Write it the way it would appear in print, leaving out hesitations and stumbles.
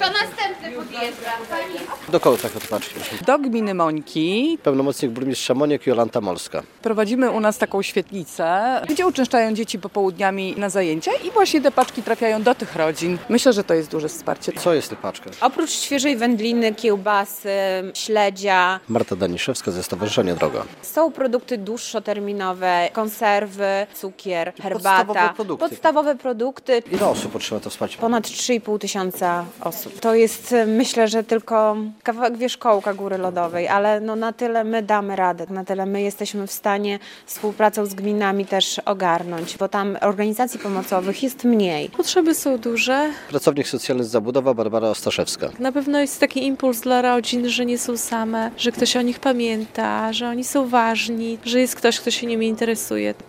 To następny podjeżdża. Do kogo tak paczki? Do gminy Mońki Pełnomocnik burmistrza Moniek Jolanta Molska. prowadzimy u nas taką świetlicę, gdzie uczęszczają dzieci popołudniami na zajęcia i właśnie te paczki trafiają do tych rodzin. Myślę, że to jest duże wsparcie. Co jest w tych paczkach? Oprócz świeżej wędliny, kiełbasy, śledzia, Marta Daniszewska ze Stowarzyszenia Droga. są produkty dłuższoterminowe, konserwy, cukier, herbata. Podstawowe produkty. Podstawowe produkty. Ile osób otrzyma to wsparcie? Ponad 3,5 tysiąca osób. To jest, myślę, że tylko kawałek wierzchołka góry lodowej, ale no na tyle my damy radę, na tyle my jesteśmy w stanie współpracą z gminami też ogarnąć, bo tam organizacji pomocowych jest mniej. Potrzeby są duże. Pracownik socjalny z Zabudowa Barbara Ostaszewska. Na pewno jest taki impuls dla rodzin, że nie są same, że ktoś o nich pamięta, że oni są ważni, że jest ktoś, kto się nimi interesuje.